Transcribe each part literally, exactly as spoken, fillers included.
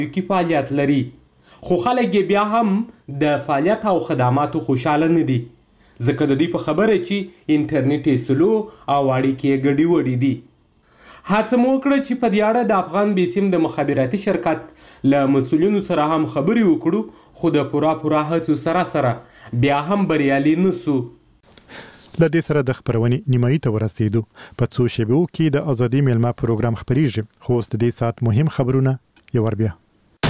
کی فعالیت لري، خو خلک بیا هم د فعالیت او خدماتو خوشحاله نه دي، ځکه د دوی په خبره چې انټرنیټ یې سلو او اړیکې یې ګډې وډې دي. هڅه مو وکړه چې په دې اړه د افغان بیسیم د مخابراتي شرکت له مسؤلینو سره هم خبرې وکړو، خو د پوره پوره هڅو سره سره بیا هم بریالي نه سو. له دې سره د خپرونې نیمایي ته ورسېدو. په څو شېبو کې د ازادي میلمه پروګرام خپرېږي، خو اوس د دې ساعت مهم خبرونه یو ور بیا.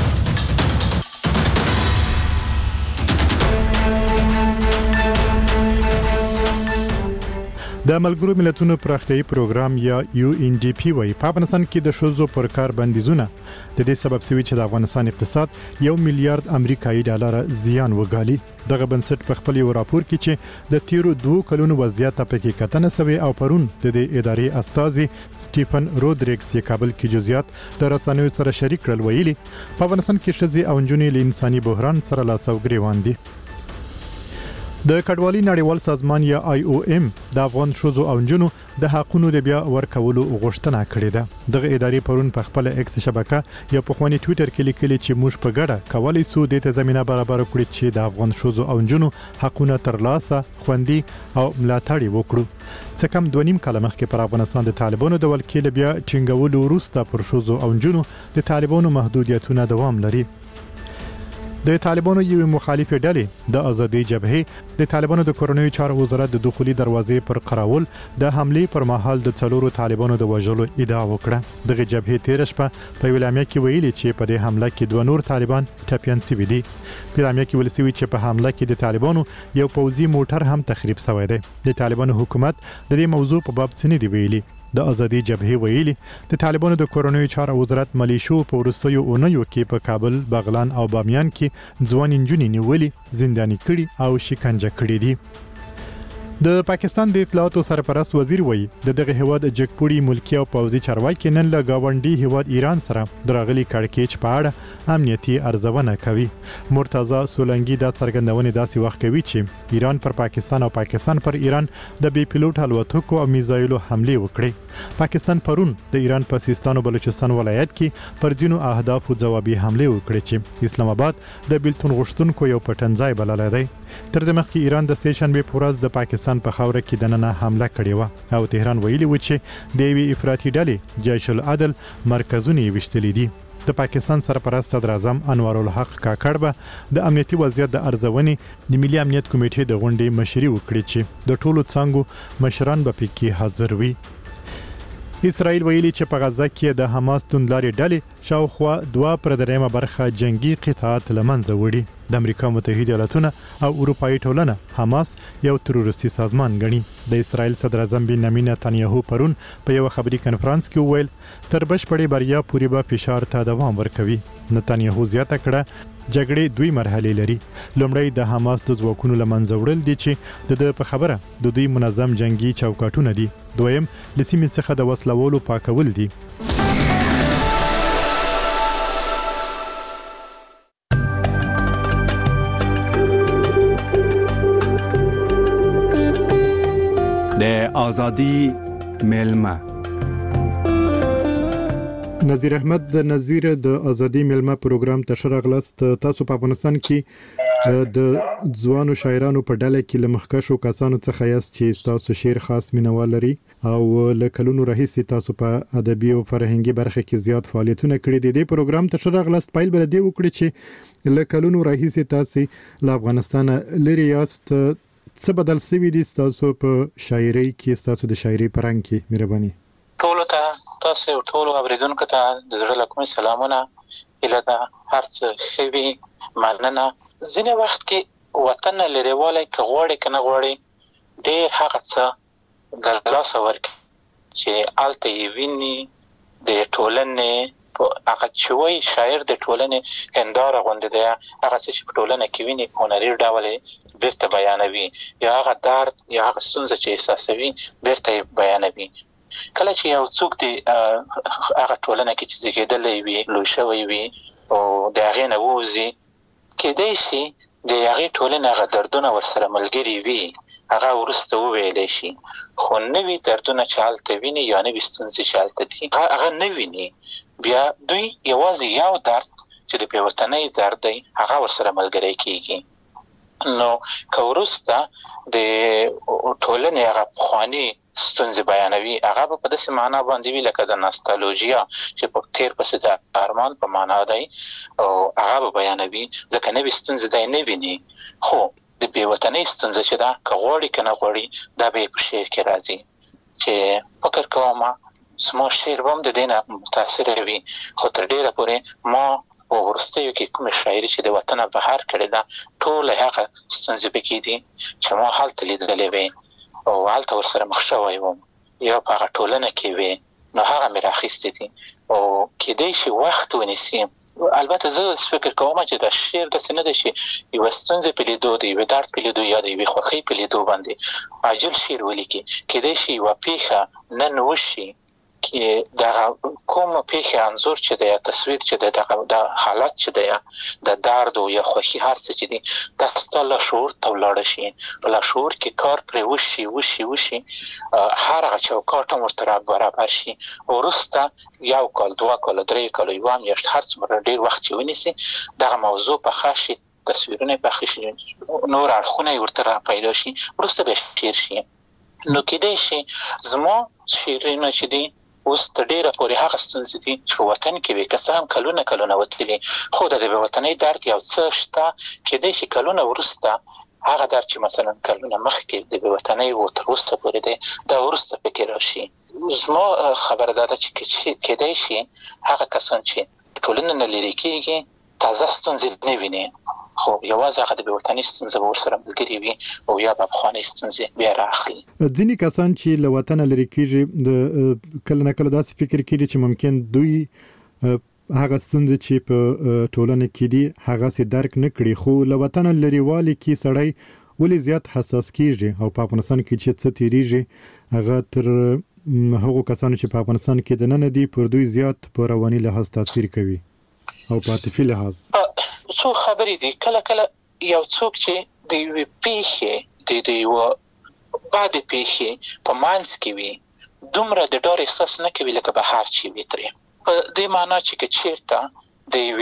د ملګرو ملتونو پراختیایي پروګرام یا یو ان ډي پی وایي په افغانستان کې د ښځو پر کار بندیزونه د دې سبب شوي چې د افغانستان اقتصاد یو میلیارډ امریکایي ډالر زیان وګالي. دغه بنسټ په خپل یو راپور کې چې د تیرو دوه کلونو وضعیت ته پکې کتنه شوې او پرون د دې ادارې استازي سټیفن رودریګز یې کابل کې جزئیات د رسنیو سره شریک کړل. ویلي په افغانستان کې ښځې او نجونې له انساني بحران سره لاس او ګریوان دي. د کډوالۍ نړیوال سازمان یا آی او ایم د افغان ښځو او نجونو د حقونو د بیا ورکولو غوښتنه کړې ده. دغه ادارې پرون په خپل ایکس شبکه یا په خواني ټوئیټر کې لیکلي چې موږ په ګډه کولی سو د ته زمينه برابر کړو چې د افغان ښځو او نجونو حقونه ترلاسه، خوندي او ملاتړ وکړو. څه کم دوه نیم کاله مخکې پر افغانستان د طالبانو د ولکې بیا ټینګولو وروسته پر ښځو او نجونو د طالبانو محدودیتونه دوام لري. د طالبانو یو مخالفه ډلې د ازادي جبهه د طالبانو د کورنیو چارو وزارت د دخولي دروازې پر قراول د حمله پر مهال د څلورو طالبانو د وژلو ادعا وکړه. دغه جبهه تیر شپه په ویلامیا کې ویلي چې په دې حمله کې دوه نور طالبان ټپيان شوي دي. په ویلامیا کې ویل شوی چې په حمله کې د طالبانو یو پوځي موټر هم تخریب شوی دی. د طالبانو حکومت د دې موضوع په باب څه نه دی ویلي. د ازادي جبهه ویلي د طالبانو د کورنیو چارو وزارت ملیشو په وروستیو اونیو کې په کابل، بغلان او بامیان کې ځوان نجونې نیولې، زنداني کړي او شکنجه کړي دي. د پاکستان د اطلاعاتو سرپرست وزیر وایي د دغه هواد جګپوړي ملکی او پوځي چارواکي نن له گاونډي هواد ایران سره درغلي کړکېچ په اړه امنیتي ارزونه کوي. مرتضی سولنګي دا څرګندونه داسې وخت کوي چې ایران پر پاکستان او پاکستان پر ایران د بي پيلوټ الوتکو او میزایلو حمله وکړي. پاکستان پرون د ایران په سیستان او بلوچستان ولایت کې پر ځینو اهدافو ځوابي حمله وکړي چې اسلام آباد د بیلتون غوښتونکو یو پټنځای بللی دی. تر دې مخکې ایران د سه شنبه په ورځ د پاکستان په خاوره کې د ننه حمله کړې و او تهران ویلي و چې د یوې افراطي ډلې جیش العدل مرکزونه یې ویشتلي دي. د پاکستان سرپرست صدر اعظم انوار الحق کاکړ به د امنیتي وضعیت د ارزونې د ملي امنیت کمیټې د غونډې مشري وکړي چې د ټولو څنګه مشران به پکې حاضر وي. اسرائیل ویلي چې په غزه کې د حماس توندلارې ډلې شاوخوا دوه پر دریمه برخه جنگي قطعات لمنځه وړي. د امریکا متحده ایالاتونه او اروپایي ټولنه حماس یو تروریستي سازمان ګڼي. د اسرائیل صدر اعظم بنیامین نتنیاهو پرون په یو خبري کنفرانس کې وویل تر بشپړې بریا پورې به فشار ته دوام ورکوي. نتنیاهو زیاته کړه جګړې دوی مرحلې لري. لومړی د حماس د ځواکونو لمنځه وړل دي چې د په خبره د دوی منظم جنگي چوکاټونه دي. دویم له سیمې څخه د وسلوالو پاکول دي. د ازادي میلمه نظیر احمد د نظیر د ازادي میلمه پروګرام ته شرغلست. تاسو په افغانستان کې د ځوانو شاعرانو په ډله کې لمخکشو کسانو څخه یاست چې تاسو شعر خاص مینوال لري او له کلونو راهیسې تاسو په ادبي او فرهنګي برخه کې زیات فعالیتونه کړي دي. د پروګرام ته شرغلست پایل بل دی وکړي چې له کلونو راهیسې تاسو له افغانستان لري یاست. څه بدل شوی دي تاسو په شاعرۍ کې، تاسو د شاعرۍ پرنګ کې؟ مهرباني. ټولو ته تاسو ټولو اوریدونکو ته د زړه له کومې سلامونه. اله دا هر څه خوي مننه. ځینې وخت کې وطن لريواله کې غوړې کنه غوړې ډېر هغه څه د لاس ورک چې الته یې ویني د ټولنې هغه چوي شاعر د ټولنې هنداره غونډه دی. هغه چې په ټولنه کې ویني هنري ډول بیرته بیانوي، یا هغه درد یا هغه ستونزه چې احساسوي بیرته بیانوي. کله چې یو څوک دی هغه ټولنه کې چې زیږیدلی وي، لوی شوی وي او د هغې نه ووځي، کېدای شي د هغې ټولنې هغه دردونه ورسره ملګري وي، هغه وروسته وویلی شي. خو نوي دردونه چې هلته ویني یا نوي ستونزې چې هلته دي هغه نه ویني. بیا دوی یوازې یو درد چې د بیوطنۍ درد دی هغه ورسره ملګری کیږي. نو که وروسته د ټولنې هغه پخواني ستونزې بیانوي هغه به په داسې معنا باندې وي لکه د ناستالوژیا چې په تیر پسې د ارمان په معنا دی او هغه به بیانوي ځکه نوې ستونزې دی نه ویني. خو د بیوطنۍ ستونزه چې ده که غواړي که نه غواړي دا به په شعر کې راځي چې فکر کوم زما شعر به هم د دې نه متاثره وي. خو تر ډېره پورې ما او ورستیو کې کومه شاعري چې د وطن بهر کړې ده ټول هغه ستونزې پکې دي چې ما هلته لیدلې وي او هلته ورسره مخ شوی وم یا په هغه ټولنه کې وي نو هغه مې راخیستې دي او کېدای شي وخت ونیسي. البته زه فکر کوم چې دا شعر داسې نه دی چې یوه ستونزې په لیدو د یوې درد په لیدو یا د یوې خوښۍ په لیدو باندې عاجل شعر ولیکي. کېدای شي یوه پیښه نن وشي کې دا کوم پیښه انځور چې د تصویر چې د د حالت چې د د درد او یا خوښي هر څه چې دي دا ستاسو شعور ته ولاړ شي په لا شعور کې کار پرې وشي وشي وشي هر هغه چوکاټ ورته برابر شي ورسته یو کال دوه کال درې کال یو میاشت هر څومره ډیر وخت چې ونیسي دغه موضوع په خاصي تصویرونه په خاصي نور اړخونه ورته پیدا شي ورسته به شعر شي. نو کېدای شي زما شعرونه چې دي اوس د ډیره پورې هغه ستونزې دي چې په وطن کې وي که څه هم کلونه کلونه وتلي خو د بیوطنۍ درد یو څه شته کېدای شي کلونه وروسته هغه درد چې مثلا کلونه مخکې د بیوطنۍ و تر اوسه پورې دی دا وروسته پکې راشي. زما خبره دا ده چې کېدای شي هغه کسان چې ټولنه نه لرې کېږي تازه ستونزې نه ویني خو یوازې هغه د بیوطنۍ ستونزه به ورسره ملګرې وي او یا به پخوانۍ ستونزې بیا راخلي. ځینې کسان چې له وطنه لرې کېږي د کله نه کله داسې فکر کوي چې ممکن دوی هغه ستونزې چې په ټولنه کې دي هغسې درک نه کړي خو له وطنه لرېوالي کې سړی ولې زیات حساس کېږي او په افغانستان کې چې څه تېرېږي هغه تر هغو کسانو چې په افغانستان کې دننه دي پر دوی زیات په رواني لحاظ تاثیر کوي او په عاطفي لحاظ. څو خبرې دي کله کله یو څوک چې د یوې پیښې د د یوه بعدې پیښې په منځ کې وي دومره د ډار احساس نه کوي لکه بهر چې وي ترې په دې معنا چې که چېرته د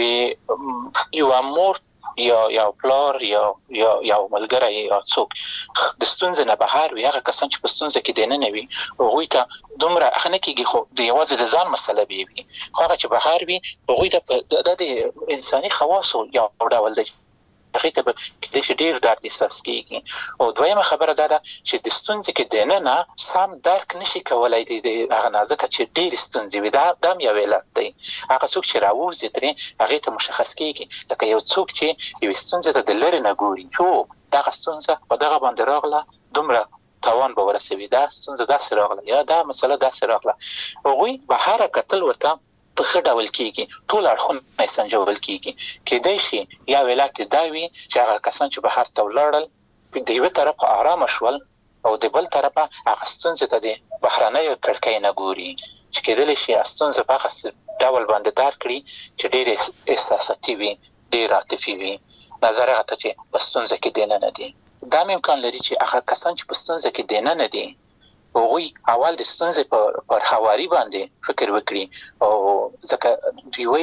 یوې یوه مور یا یا پلار یا یا یا ملګری یا څوک د ستونزې نه بهر وي هغه کسان چې په ستونزه کې دننه وي هغوی ته دومره ښه نه کېږي خو د یوازې د ځان مسله به وي خو هغه چې بهر وي هغوی ته دا د انساني خواصو یو ډول دی هغې ته به کېدای شي ډېر درد احساس کېږي. او دویمه خبره دا ده چې د ستونزې کې دننه سم درک نشي کولی د هغه نه ځکه چې ډېرې ستونزې وي دا دا هم یو علت دی. هغه څوک چې راووځي ترې هغې ته مشخص کېږي لکه یو څوک چې یوې ستونزې ته د لرې نه ګوري چې دغه ستونزه په دغه باندې راغله دومره تاوان به ورسوي دا ستونزه داسې راغله یا دا مسله داسې راغله هغوی بهره کتل ورته په ښه ډول کېږي ټول اړخونه یې سنجول کېږي. کېدای شي یا علت دا وي چې هغه کسان چې بهر ته ولاړل د یوه طرفه ارامه شول او د بل طرفه هغه ستونزې ته د بهرنیو کړکۍ نه ګوري چې کېدلی شي ستونزه په هغه ډول باندې درک کړي چې ډېر احساساتي وي ډېر عاطفي وي نظر هغه ته چې په ستونزه کې دننه دي. دا هم امکان لري چې هغه کسان چې په ستونزه کې دننه دي هغوی اول د ستونزې په پر هواري باندې فکر وکړي او ځکه دوی وایي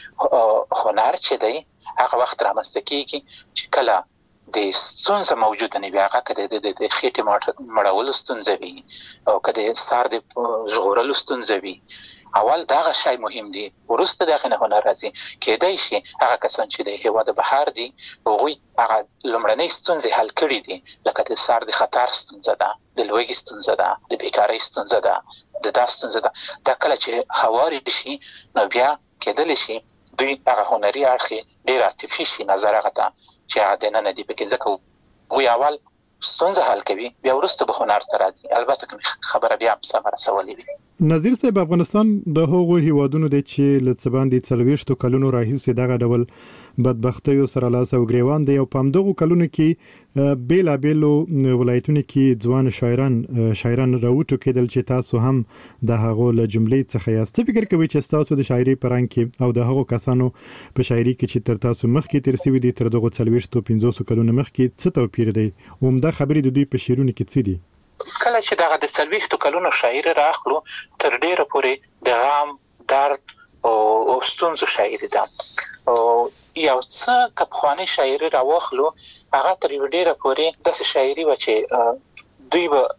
چې هنر چې دی هغه وخت رامنځته کېږي چې کله د ستونزه موجوده نه وي هغه که د خېټې مړولو ستونزه وي او که د سر د ژغورلو ستونزه وي اول دغه شی مهم دی وروسته دغه نه هنر راځي. کېدای شي هغه کسان چې د هېواد بهر دي هغوی هغه لومړنۍ ستونزې حل کړي دي لکه د سر د خطر ستونزه ده د لوږې ستونزه ده د بیکارۍ ستونزه ده د دا ستونزه ده دا کله چې هواري شي نو بیا کېدلی شي دوی هغه هنري اړخ ډېر عاطفي شي نظر هغه ته چې هغه دننه دي پکې ځکه هغوی اول ستونزه حل کوي بیا وروسته به هنر ته راځي البته که خبره بیا هم سمه رسولې وي. نظیر صاحب افغانستان د هغو هیوادونو دی چې له څه باندې څلوېښتو کلونو راهیسې دغه ډول بدبختیو سره لاس او ګریوان دی او په همدغو کلونو کې بېلابېلو ولایتونو کې ځوان شاعران شاعران راوټوکېدل چې تاسو هم د هغو له جملې څخه یاست. فکر کوئ چې ستاسو د شاعرۍ په رنګ کې او د هغو کسانو په شاعري کې چې تر تاسو مخکې تېر سوي دي تر دغو څلوېښتو پنځوسو کلونو مخکې څه توپیر دی عمده خبرې د دوی په شعرونو کې څه دي؟ کله چې دغه د څلوېښتو کلونو شاعري راخلو تر ډېره پورې د غم درد او او ستونزو شاعري ده. او یو څه که پخواني شاعري راواخلو هغه تر یو ډیره پورې داسې شاعري وه چې دوی به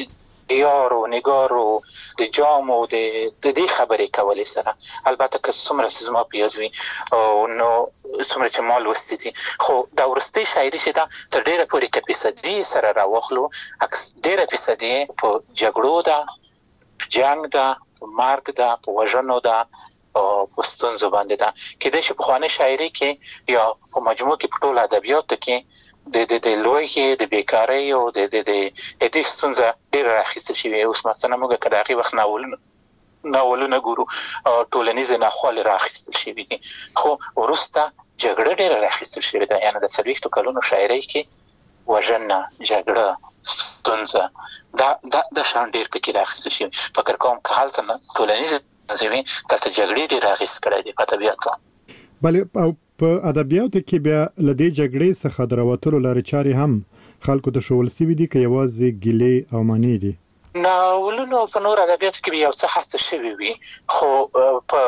دیار و نگار و د جام و د دې خبرې کولې سره. البته که څومره چې زما په یاد وي نو څومره چې ما لوستي دي، خو دا وروستۍ شاعري چې ده تر ډیره پورې که فیصدي سره راواخلو ډیره فیصدي په جګړو ده، په جنګ ده، په مرګ ده، په وژنو ده او په ستونزو باندې ده. کېدای شي پخوانۍ شاعري کې یا په مجموع کې په ټولو ادبیاتو کې د د د لوږې، د بیکارۍ او د د د دې ستونزه ډېره راخیستل شوې. اوس مثلا موږ که د هغې وخت ناولونه ناولونه ګورو ټولنیزې ناخوالې راخیستل شوي دي، خو وروسته جګړه ډېره راخیستل شوې ده. یعنې د څلوېښتو کلونو شاعرۍ کې وژنه، جګړه، ستونزه دا دا د شان ډېر پکې راخیستل شوي. فکر کوم که هلته ټولنیزې ستونزې وي دلته جګړې ډېر اغېز کړی دی په ادبیاتو. بلې او په ادبیاتو کې بیا له دې جګړې څخه د راوتلو لارې چارې هم خلکو ته ښوول سوي دي که یوازې ګیلې او منې دي؟ ناولونو په نور ادبیاتو کې یو څه هڅه شوې وي، خو په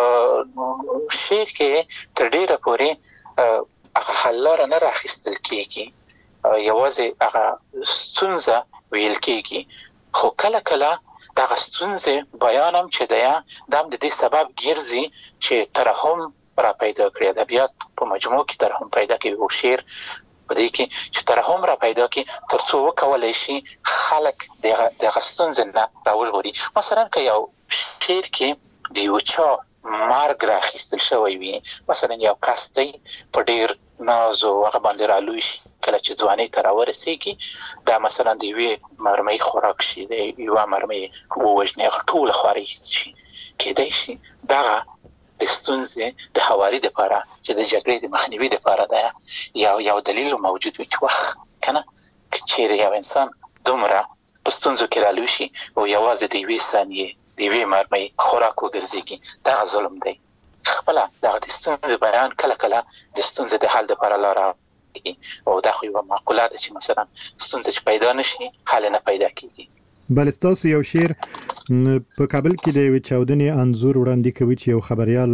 شعر کې تر ډېره پورې هغه حل لاره نه راخیستل کېږي، یوازې هغه ستونزه ویل کېږي. خو کله کله دغه ستونزې بیان هم چې دی دا هم د دې سبب ګرځي چې ترحم را پیدا کړي. ادبیات په مجموع کې ترحم پیدا کوي او شعر په دې کې چې ترحم را پیدا کړي تر څو وکولی شي خلک دغه ستونزې نه راوژغوري. مثلا که یو شعر کې د یو چا مرګ راخیستل شوی وي، مثلا یو کس دی په ډېر ناز او هغه باندې رالوی شي، کله چې ځوانۍ ته راورسېږي دا مثلا د یوې مرمۍ خوراک شي، د یوه مرمۍ ووژني، هغه ټوله خوارۍ شي. کېدای شي دغه د ستونزې د هواري دپاره چې د جګړې د مخنیوي دپاره ده یو یو دلیل موجود وي چې وخت که نه که چیرې یو انسان دومره په ستونزو کې رالوی شي او یوازې د یوې ثانیې د یوې مرمۍ خوراک وګرځېږي، دغه ظلم دی. خپله دغه د ستونزې بیان کله کله د ستونزې د حل دپاره لاره او دا خو یوه معقوله ده چې مثلا ستونزه چې پیدا نشي حل نه پیدا کېږي. بل ستاسو یو شعر په کابل کې د یوې چاودنې انځور وړاندې کوي چې یو خبریال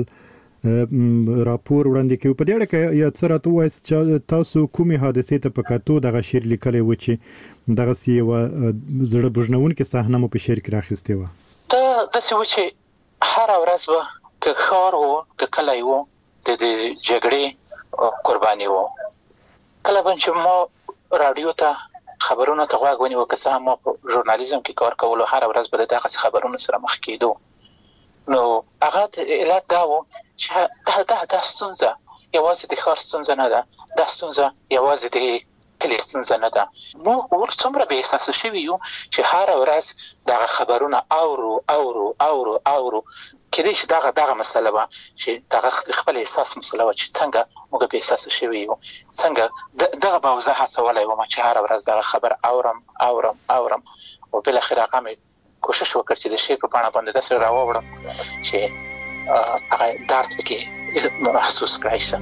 راپور وړاندې کوي. په دې اړه که یا څه راته ووایاست چې تاسو کومې حادثې ته په کتو دغه شعر لیکلی و چې دغسې یوه زړه بوژنونکې صحنه مو په شعر کې راخیستې وه؟ دا داسې و چې هره ورځ به که ښار و که کلی و د جګړې قرباني و. کله به چې ما راډیو ته خبرونو ته غوږ ونیو، که څه هم ما په ژورنالیزم کې کار کولو هره ورځ به د دغسې خبرونو سره مخ کېدو. نو هغه علت دا و چې دا دا دا ستونزه یوازې د ښار ستونزه نه ده، دا ستونزه یوازې د کلي ستونزه نه ده. موږ اوس څومره بې احساسه شوي یو چې هره ورځ دغه خبرونه اورو اورو اورو اورو. کېدای شي دغه دغه مسله وه چې دغه خپل احساس مسله وه چې څنګه موږ بې احساسه شوي یو، څنګه دغه به زه هڅولی وم چې هره ورځ دغه خبر اورم اورم اورم او بالاخره هغه مې کوشش وکړ چې د شعر په بڼه باندې داسې راووړم چې هغه درد پکې محسوس کړی شي.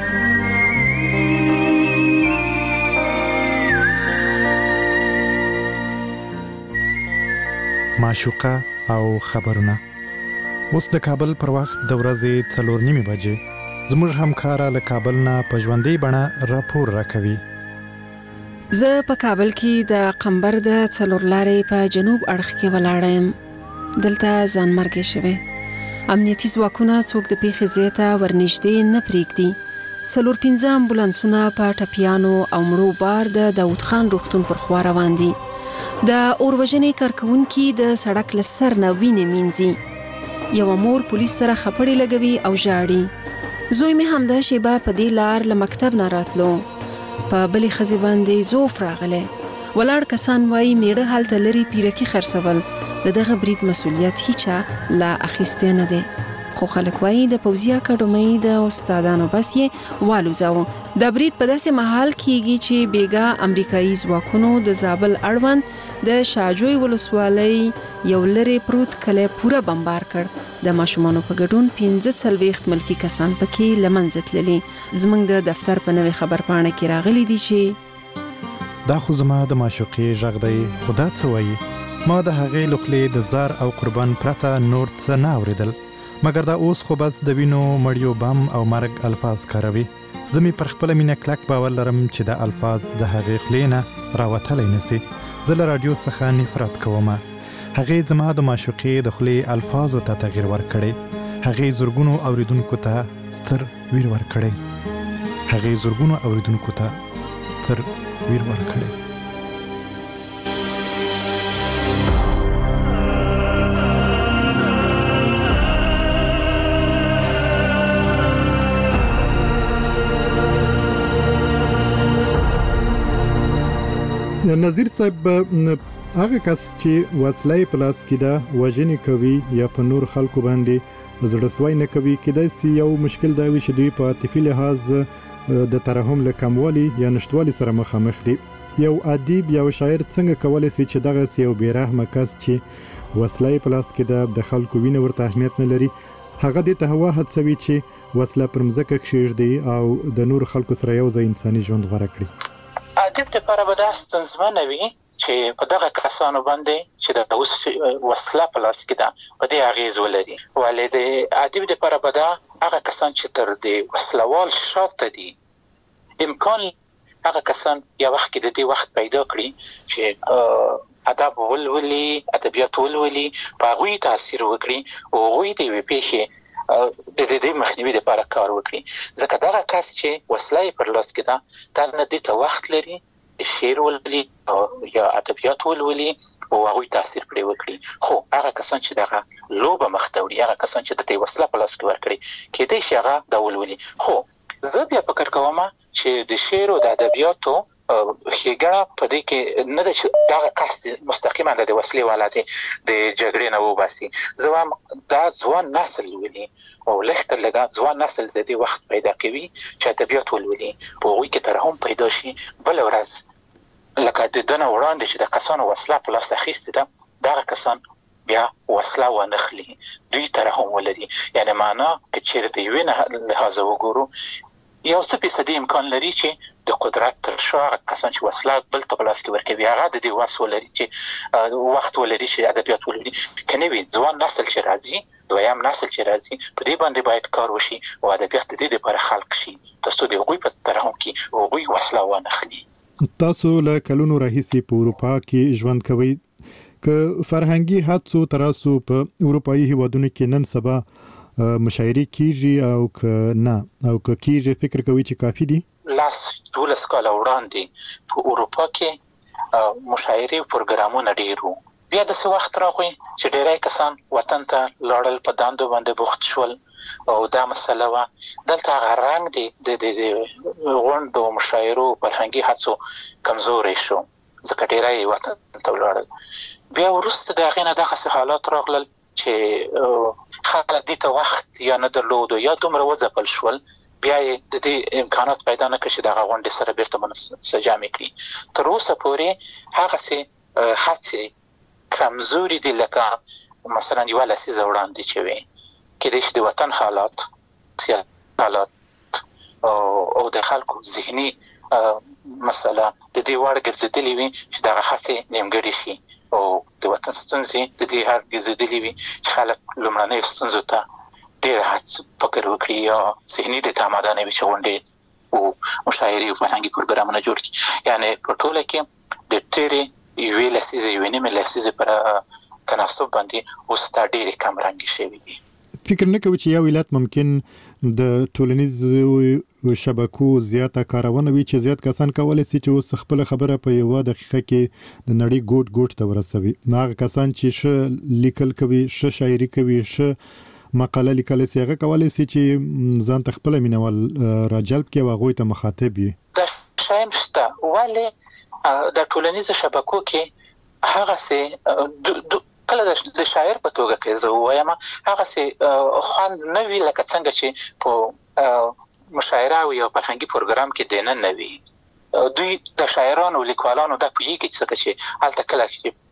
معشوقه او خبرونه. اوس د کابل پر وخت د ورځې څلور نیمې بجې زموږ همکاره له کابل نه په ژوندۍ بڼه راپور راکوي. زه په کابل کې د قمبر د څلور لارې په جنوب اړخ کې ولاړه یم. دلته ځانمرګي شوی. امنیتي ځواکونه څوک د پیښې ځای ته ورنږدې نه پرېږدي. څلور پنځه امبولانسونه په ټپیانو او مړو بار د داود خان روغتون پر خوا روان دي. د اوروژنې کارکونکي د سړک له سر نه وینې مینځي. یوه مور پولیس سره خپړې لګوي او ژاړي. زوی مې همدا شیبه په دې لار له مکتب نه راتلو. په بلې ښځې باندې زوف راغلی. ولاړ کسان وایي میړه هلته لرې پیرکي خرڅول. د دغه برید مسؤلیت هیچا لا اخیستی نه دی. خو خلک وایي د پوځي اکاډمۍ د استادانو بس یې والوځاوه. دا برید په داسې مهال کېږي چې بیګا امریکایي ځواکونو د زابل اړوند د شاجوی ولسوالۍ یو لرې پروت کلی پوره بمبار کړ. د ماشومانو په ګډون پنځه څلوېښت ملکي کسان پکې له منځه تللي. زموږ د دفتر په نوې خبرپاڼه کې راغلي دي چې دا خو زما د معشوقې غږ دی، خو دا څه وایي؟ ما د هغې له خولې د زار او قربان پرته نور څه نه اورېدل. مګر دا اوس خو بس د وینو مړیو بم او مرګ الفاظ کاروي. زمي پر خپل مینه کلک باور لرم چې دا الفاظ د هغې خلینه راوتلی نسی. زه له رادیو څخه نفرت کوم. هغې زما د معشوقې د خلې الفاظو ته تغییر ورکړی. هغې زرګونو اوریدونکو ته ستر ویر ورکړی. هغې زرګونو اوریدونکو ته ستر ویر ورکړی. نظیر صاحب، هغه کس چې وسلې په لاس کې ده وژنې کوي یا په نور خلکو باندې زړهسوی نه کوي، کېدای سي یو مشکل دا وي چې دوی په عاطفي لحاظ د ترحم له کموالي یا نشتوالي سره مخامخ دي. یو ادیب یا شاعر څنګه کولی سي چې دغه یو بېرحمه کس چې وسلې په لاس کې ده د خلکو وینه ورته اهمیت نه لري، هغه دې ته هوا هڅوي چې وسله پر مځکه کښېږدي او د نور خلکو سره یو ځای انساني ژوند غوره کړي؟ ادیب لپاره به دا ستونزمنه وي چې په دغه کسانو باندې چې د اوس وسله په لاس کې ده په دې اغیز ولري. ولې د ادیب لپاره به دا هغه کسان چې تر دې وسلوال شاته دي امکان هغه کسان یا وخت کې د دې وخت پیدا کړي چې ادب ولولي، ادبیات ولولي، په هغوی تاثیر وکړي او هغوی د یوې پیښې د دې مخنیوي لپاره کار وکړي. ځکه دغه کس چې وسله پر لاس کې ده دا نه دې ته وخت لري شعر ولولي یا ادبیات ولولي او هغوی تاثیر پرې وکړي. خو هغه کسان چې دغه لوبه مخته وړي، هغه کسان چې د دې وسله په لاس کې ورکړي، کېدای شي هغه دا ولولي. خو زه بیا فکر کوم چې د شعر او د ادبیاتو ښېګڼه په دې کې نه ده چې دغه کس مستقیما د وسلې والا دی د جګړې نه وباسي. زه وایم دا ځوان نسل ولولي او لږ تر لږه ځوان نسل د دې وخت پیدا کوي چې ادبیات ولولي، په هغوی کې ترحم پیدا شي. بله ورځ لکه د ده نه وړاندې چې د کسانو وسله په لاس اخیستې ده دغه کسان بیا وسله وانخلي، دوی ترحم ولري. یعنې معنا که چېرې د یوې لحاظه وګورو یو څه فیصدي امکان لري چې د قدرت تر شا هغه کسان چې وسله بل ته په لاس کې ورکوي هغه د دې وس ولري چې وخت ولري چې ادبیات ولري. که نه وي ځوان نسل چې راځي، دویم نسل چې راځي، په دې باندې باید کار وشي او ادبیات د دې لپاره خلق شي تر څو د هغوی په ترحم کې هغوی وسله وانخلي. تاسو له کلونو راهیسې په اروپا کې ژوند کوئ، که فرهنګي حادثو تراسو په اروپایي هیوادونو کې نن سبا مشاعرې کیږي او که نه او که کیږي فکر کوي چې کافي دي؟ لاس دولس کاله وړاندې په اروپا کې مشاعرې او پروګرامونه ډېر وو. بیا داسې وخت راغی چې ډېری کسان وطن ته لاړل، په دندو باندې بوخت شول او دا مسله وه. دلته هغه رنګ دی د غونډو مشاعرو فرهنګي هڅو کمزوری شو ځکه ډېری وطن ته ولاړل. بیا وروسته د هغې نه دغسې حالات راغلل چې خلک دې ته وخت یا نه درلودو یا دومره وځپل شول، بیا یې د دې امکانات پیدا نه کړ چې دغه غونډې سره بیرته منسجمې کړي. تر اوسه پورې هغسې هڅې کمزوري دي لکه مثلا یوه لسیزه وړاندې چې وې. کېدای شي د وطن حالات، سیاسي حالات او د خلکو ذهني مسله د دې وړ ګرځېدلې وي چې دغه هڅې نیمګړې شي او د وطن ستونزې د دې هر ګرځېدلې وي چې خلک لومړنیو ستونزو ته ډېر هڅه فکر وکړي یا ذهني دې ته اماده نه وي چې غونډې او مشاعرې او فرهنګي پروګرامونه جوړ کړي. یعنې په ټوله کې د تېرې یوې لسیزې یوې نیمې لسیزې پر تناسب باندې اوس دا ډېرې کم رنګې شوي دي. فکر نه کوي چې یو ولایت ممکن د ټولنیزو شبکو زیاته کارونه وي چې زیات کسان کولی سي چې اوس خپل خبره په یوه دقیقه کې د نړۍ ګوټ ګوټ ته ورسوي. هغه کسان چې ښه لیکل کوي، ښه شاعري کوي، ښه مقاله لیکلی سي، هغه کولی سي چې ځان ته خپله مینوال راجلب کړي او هغوی ته مخاطب وي. دا شی هم شته، ولې د ټولنیزو شبکو کې هغسې کله د شاعر په توګه کې زه ووایم هغسې خوند نه وي لکه څنګه چې په مشاعره او یو فرهنګي پروګرام کې دننه وي. دوی د شاعرانو او لیکوالانو دا پوهېږي چې څنګه چې هلته کله چې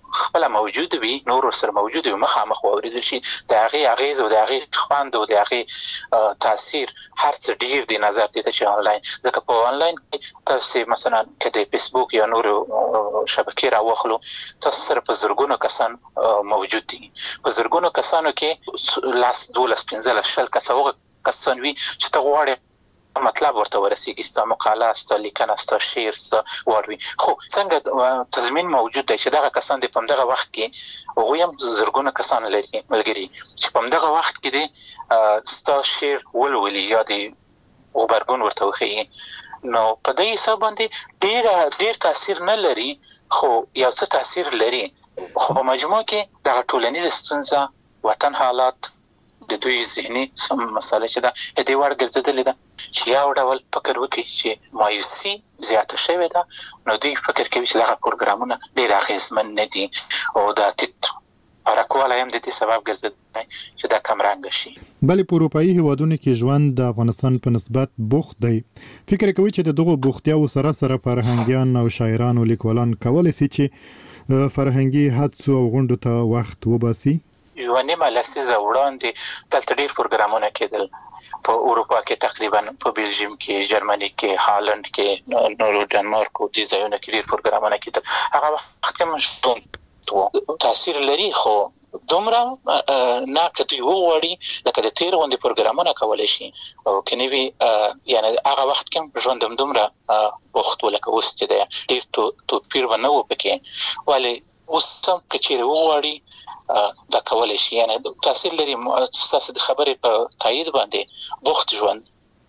خپل موجود وي، نور سره موجود وي، مخامخ واوریدل شي، د هغه اغیز او د هغه خواند او د هغه تاثیر هر څه ډیر دی نظر دي ته آنلاین. ځکه په آنلاین کې تاسو مثلا کې د فیسبوک یا نور شبکې راوخلو، تاسو سره په زرګونو کسان موجود دي. په زرګونو کسانو کې لاس دولس پنځلس شل کسان کسان وي چې ته غواړې مطلب ورته ورسیږي، ستا مقاله، ستا لیکنه، ستا شعر، ستا واروي. خو څنګه تضمین موجود دی چې دغه کسان د په دغه وخت کې هغوی هم زرګونه کسان لري ملګري چې په دغه وخت کې دی ستا شعر ولولي یا د غبرګون ورته وښیي، نو په دې حساب باندې ډېر ډېر تاثیر نه لري، خو یو څه تاثیر لري. خو په مجموع کې دغه ټولنیزه ستونزه، وطن حالات، د دوی ذهني مسله چې دا د دې وړ ګرځېدلې ده چې یو ډول فکر وکړي چې مایوسي زیاته شوې ده، نو دوی فکر کوي چې دغه پروګرامونه ډېر اغېزمن نه دي او دا ټیټ حرکوالی هم د دې سبب ګرځېدلی چې دا کمرنګه شي. بلې په اروپایي هیوادونو کې ژوند د افغانستان په نسبت بوخت دی. فکر کوي چې د دغو بوختیاو سره سره فرهنګیان او شاعران او لیکوالان کولی شي چې فرهنګي حدسو او غونډو ته وخت وباسي؟ یوه نیمه لسیزه وړاندې دلته ډېر پروګرامونه کېدل، په اروپا کې تقریبا په بلژیم کې، جرمني کې، هالند کې، نورو ډنمارک او دې ځایونو کې ډېر پروګرامونه کېدل. هغه وخت کې مشهور تاثیر لري، خو دومره نه که دوی وغواړي لکه د تېر غوندې پروګرامونه کولی شي او که نه وي، یعنې هغه وخت کې ژوند همدومره بوخت و لکه اوس چې دی، ډېر توپیر به نه و پکې. ولې اوس هم که چېرې وغواړي دا کولی شي، یعنی تاثیر لري. ستاسو د خبرې په تایید باندې بوخت ژوند،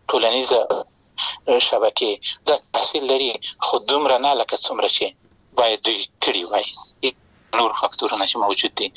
ټولنیزه شبکې دا تاثیر لري، خو دومره نه لکه څومره چې باید دوی کړي وای. نور فاکتورونه چې موجود دي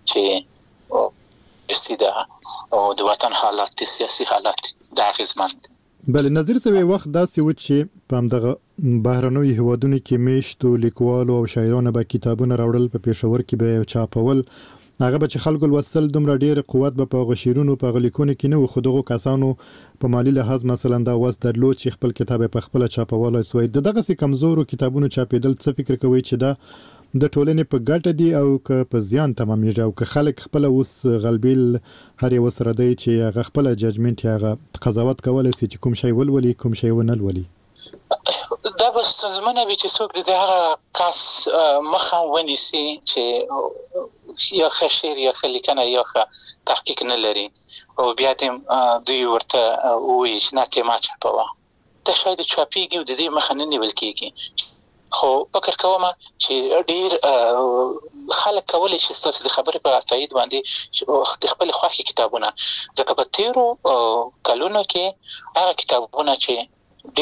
چې استیدا او د وطن حالات، د سیاسي حالات دا اغېزمن دي. بله، نظیر صاحب وخت داسې و چې په همدغه بهرنیو هیوادونو کې میشتو لیکوالو او شاعرانو به کتابونه راوړل، په پېښور کې به یې چاپول، هغه به چې خلکو لوستل، دومره ډېر قوت به په هغو شعرونو په هغه لیکونو کې نه و، خو دغو کسانو په مالي لحاظ مثلا دا وس درلود چې خپل کتاب یې په خپله چاپولی سوی. د دغسې کمزورو کتابونو چاپېدل څه فکر کوئ چې دا د ټولنې په ګټه دي او که په زیان تمامېږي، او که خلک خپله اوس غلبیل هر یو سره دی چې هغه خپله ججمنټ یا هغه قضاوت کولی شي چې کوم شی ولولي کوم شی ونه لولي؟ دا به ستونزمنه وي چې څوک د هغه کس مخه ونیسي چې یا ښه شعر یا ښه لیکنه یا ښه تحقیق نه لري، او بیا دې دوی ورته ووایي چې نه ته ما چاپوه. دا شاید چاپېږي او د دې مخه نه نیول کېږي. خو فکر کوم چې ډېر خلک کولی شي ستاسو د خبرې په تایید باندې د خپل خوښې کتابونه، ځکه په تیرو کلونو کې هغه کتابونه چې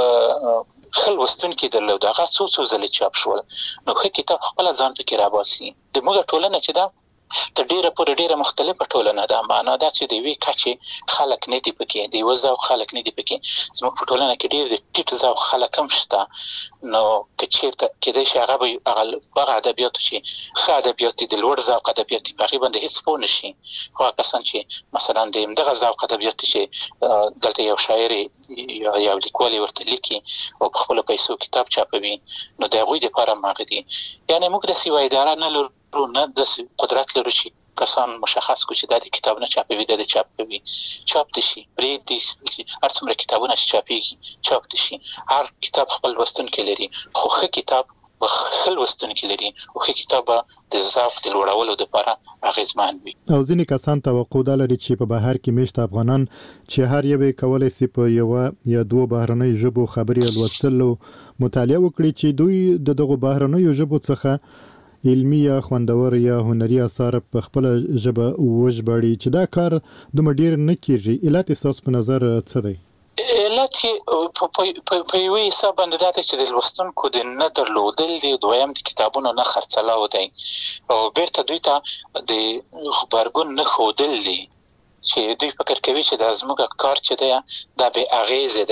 ډېر ښه لوستونکي درلود هغه څو څو ځلې چاپ شول، نو ښه کتاب خپله ځان پکې راباسي. زموږ ټولنه چې ده تر ډېره پورې ډېره مختلفه ټولنه ده، معنا دا چې د یوې کچې خلک نه دي پکې، د یوه ذوق خلک نه دي پکې. زموږ په ټولنه کې ډېر د ټیټ ذوق خلک هم شته، نو که چېرته کېدای شي هغه به هغه ادبیاتو چې ښه ادبیات دي، د لوړ ذوق ادبیات دي، په هغې باندې هېڅ پوه نه شي. خو هغه کسان چې مثلا د همدغه ذوق ادبیات چې دلته یو شاعر یا یو لیکوال ورته لیکي او په خپلو پیسو کتاب چاپوي، نو د هغوی دپاره هم هغه دي. یعنې موږ داسې یوه اداره نه لرو، نه داسې قدرت لرو چې کسان مشخص کو چې دا د کتابونه چاپوي، دا د چاپوي چاپ دي شي، پرېږدي هر څومره کتابونه چې چاپېږي چاپ دي شي. هر کتاب خپل لوستونکی لري، خو ښه کتاب به ښه لوستونکي لري او ښه کتاب به د ذوق د لوړولو دپاره اغېزمن وي. او ځینې کسان توقع دا لري چې په بهر کې میشته افغانان چې هر یو یې کولی شي په یوه یا دوو بهرنیو ژبو خبرې لوستل او مطالعه وکړي، چې دوی د دغو بهرنیو ژبو څخه علمي یا خوندور یا هنري اثار په خپله ژبه وژباړي، چې دا کار دومره ډېر نه کېږي. علت یې ستاسو په نظر څه دی؟ علت یې په یوه حساب باندې دا دی چې د لوستونکو د نه درلودل دی، دویم د کتابونو نه خرڅلاو دی، او بیرته دوی ته د غبرګون نه ښودل دي، چې دوی فکر کوي چې دا زموږ کار چې دی دا بې اغېزې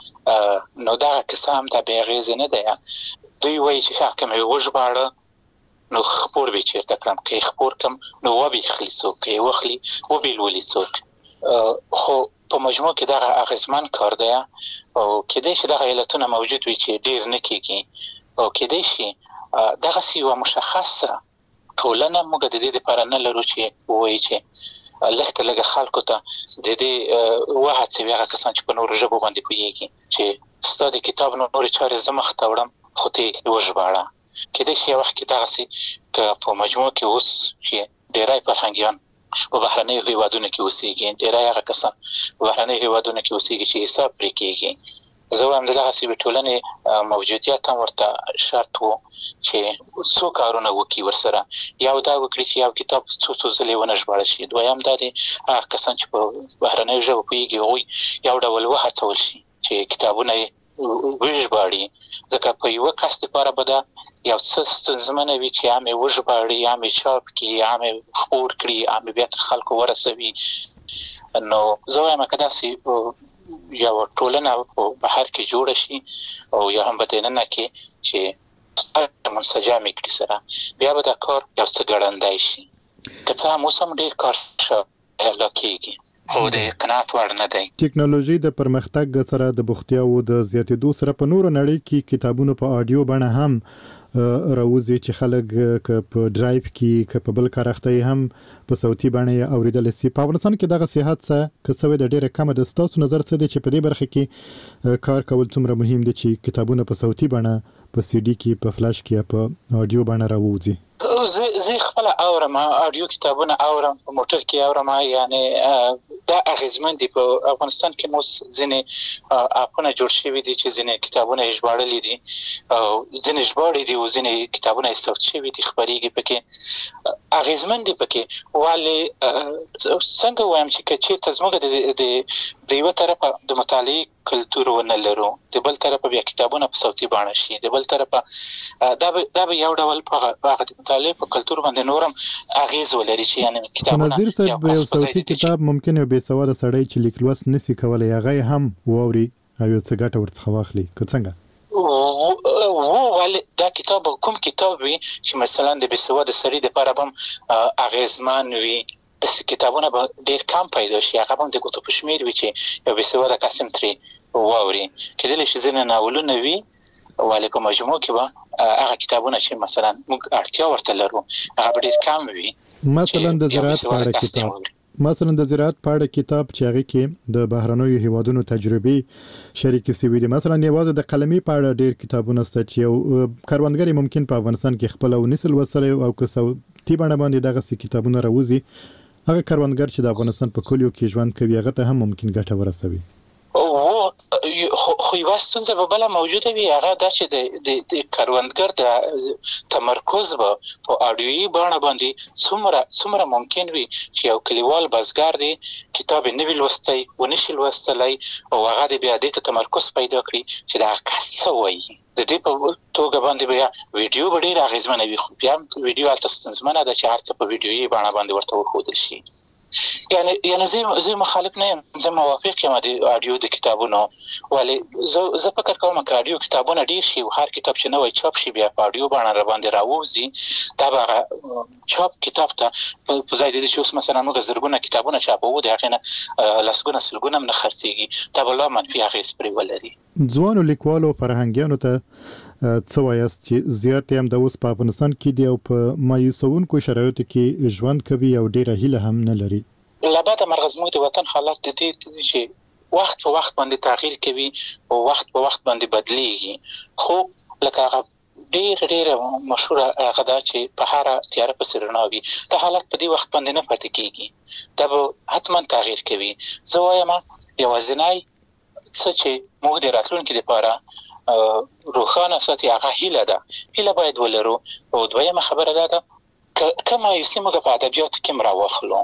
دی. نو دغه کیسه هم دا بې اغېزې نه دی. دوی وایي چې ښه که مې وژباړه نو خپور به چیرته کړم، که یې خپور کړم نو وبې خلي څوک، که یې وخلي وبې لولي څوک. خو په مجموع کې دغه اغېزمن کار دی، او کېدای شي دغه علتونه موجود وي چې ډېر نه کېږي، او کېدای شي دغسې یوه مشخصه ټولنه موږ د دې لپاره نه لرو چې وایي چې لږ لږ خلکو ته د دې وهڅوي هغه کسان چې په نورو ژبو باندې پوهېږي چې ستا د کتاب نورې چارې زه مخته وړم خو ته یې وژباړه. کېدای شي یو وخت کې دغسې که په مجموع کې اوس چې ډېری فرهنګیان په بهرنیو هیوادونو کې اوسېږي، ډېری هغه کسان په بهرنیو هیوادونو کې اوسېږي چې حساب پرې کېږي. زه وایم د دغسې ټولنې موجودیت هم ورته شرط و چې څو کارونه وکړي ورسره. یو دا وکړي چې یو کتاب څو څو ځلې ونه ژباړل شي. دویم دا دی هغه کسان چې په بهرنیو ژبو پوهېږي هغوی یو ډول وهڅول شي چې کتابونه یې وژباړي، ځکه په یوه کس دپاره به دا یو څه ستونزمنه وي چې هم یې وژباړي، هم یې چاپ کړي، هم یې خپور کړي، هم یې بیا تر خلکو ورسوي. نو زه وایم که داسې یو ټولنه په بهر کې جوړه شي او یا هم په دننه کې چې منسجم کړي سره، بیا به دا کار یو څه ګړندی شي. که څه هم اوس هم ډېر کار شوی کېږي خو د قناعت وړ نه دی. ټکنالوژي د پرمختګ سره د بوختیاوو د زیاتېدو سره په نورو نړۍ کې کتابونه په آډیو بڼه هم راوځي چې خلک که په ډرایو کې که په بل کار اخته هم په صوتي بڼه یې اورېدلی سي. په افغانستان کې دغه صحت څه که سوی د ډېره کمه ده. ستاسو نظر څه دی چې په دې برخه کې کار کول څومره مهم دي چې کتابونه په صوتي بڼه په سی ډي کې، په فلاش کې یا په آډیو بڼه راوځي؟ زه زه خپل اورم، آډیو کتابونه اورم، په موټر کې اورم. یعنی دا اغیزمن دي. په افغانستان کې مو ځینې اپونه جوړ شوي دي چې ځینې کتابونه یې ژباړلي دي او ځینې ژباړي دي او ځینې کتابونه یې صوت شوي دي، خپرېږي پکې. اغیزمن دي پکې. ولې څنګه وایم چې که چېرته زموږ د یوه طرفه د مطالعې کلتور ونه لرو، د بل طرفه بیا کتابونه په صوتي بڼه شي، د بل طرفه دا به یو ډول په هغه د مطالعې په کلتور باندې نور هم اغیز ولري چې یعنې کتابونه نظیر صاحب یو صوتي کتاب ممکن یو بې سواده سړی چې لیک لوست نشي کولی هغه هم واوري او یو څه ګټه ورڅخه واخلي، که څنګه؟ ولې دا کتاب کوم کتاب وي چې مثلا د بې سواده سړي دپاره به هم اغیزمن وي، داسې کتابونه به ډېر کم پیدا شي، هغه به هم د ګوتو په شمېر وي چې یو بې سواده کس هم ترې واوري. کېدلی شي ځینې ناولونه وي ولې په مجموع کې به هغه کتابونه چې مثلا موږ اړتیا ورته لرو هغه به ډېر کم وي. مثلا د زراعت په اړه کتاب مثلا د زراعت په اړه کتاب چې هغه کې د بهرنیو هیوادونو تجربې شریکې شوي دي. مثلا یوازې د قلمي په اړه ډېر کتابونه شته چې یو کروندګر ممکن په افغانستان کې خپل او نسل وسره او که صوتي بڼه باندې دغسې کتابونه راوځي، هغه کروندګر چې د افغانستان په کلیو کې ژوند کوي هغه ته هم ممکن ګټه ورسوي. خو یوه ستونزه به بله موجوده وي، هغه دا چې د کروندګر د تمرکز به په آډیویي بڼه باندې څومره څومره ممکن وي چې یو کلیوال بزګر دی کتاب یې نه وي لوستی، ونه شي لوستلی او هغه د بیا دې ته تمرکز پیدا کړي چې د هغه کس څه وایي. د دې په توګه باندې بیا ویډیو به ډېره اغېزمنه وي، خو بیا هم ویډیو هلته ستونزمنه ده چې هر څه په ویډیویي بڼه باندې ورته وښودل شي. یعنی یعنی زه زه مخالف نه یم، زه موافق یم د آډیو د کتابونو، ولې زه زه فکر کوم که آډیو کتابونه ډېر شي او هر کتاب چې نوی چاپ شي بیا په آډیو بڼه راباندې راووځي، دا به هغه چاپ کتاب ته په ځای د دې چې اوس مثلا موږ زرګونه کتابونه چاپوو د هغې نه لسګونه سلګونه هم نه خرڅېږي، دا به لا منفي اغېز پرې ولري. ځوانو لیکوالو فرهنګیانو ته څه وایاست چې زیات هم د اوس په افغانستان کې دي او په مایوسونکو شرایطو کې ژوند کوي او ډېره هیله هم نه لري؟ له بده مرغه زموږ د وطن حالات د دې چې وخت په وخت باندې تغییر کوي او وخت په وخت باندې بدلیږي، خو لکه هغه ډېر ډېره مشهوره هغه ده چې په هره تیاره پسې رڼا وي، دا حالت په دې وخت باندې نه پاتې کېږي، دا به حتما تغییر کوي. زه وایم یوازینی څه چې موږ د راتلونکي دپاره روښانه ساتي هغه هیله ده، هیله باید ولرو. او دویمه خبره دا ده که مایوسي موږ په ادبیاتو کې هم راواخلو،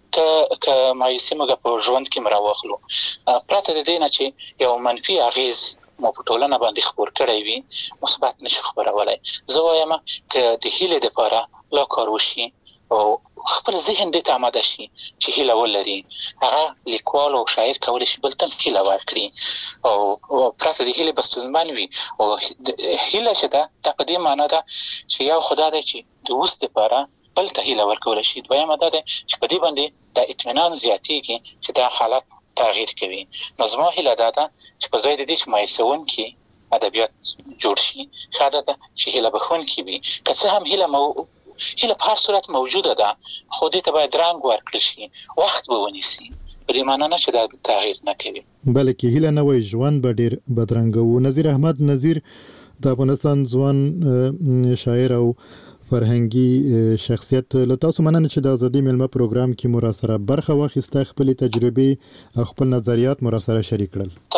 که مایوسي موږ په ژوند کې هم راواخلو، پرته د دې نه چې یو منفي اغېز مو په ټولنه باندې خپور کړی وي مثبت نشو خپرولی. زه وایم که د هیلې دپاره لا کار وشي او خپل ذهن دې ته آماده شي چې هیله ولري، هغه لیکوال او شاعر کولی شي بل ته هم هیله ورکړي او پرته د هیلې به ستونزمن وي. او هیله چې ده دا په دې معنا ده چې یو خو دا دی چې د اوس دپاره بل ته هیله ورکولی شي، دویمه دا دی چې په دې باندې د اطمینان زیاتېږي چې دا حالت تغییر کوي. نو زما هیله دا ده چې په ځای د دې چې مایوسونکي ادبیات جوړ شي، ښه ده چې هیله بښونکي وي. که څه هم هیله مو هله په هر صورت موجوده ده، خو دې ته باید رنګ ورکړل شي، وخت به ونیسي، په دې معنی نه چې دا تغییر نه کوي، بلکې هله نه وای ژوند به ډیر بدرنګ وو. نظیر احمد نظیر د افغانستان ځوان شاعر او فرهنګي شخصیت، له تاسو مننه چې د ازادي ملمه پروګرام کې مو را سره برخه واخیسته، خپل تجربې او خپل نظریات مو را سره شریک کړل.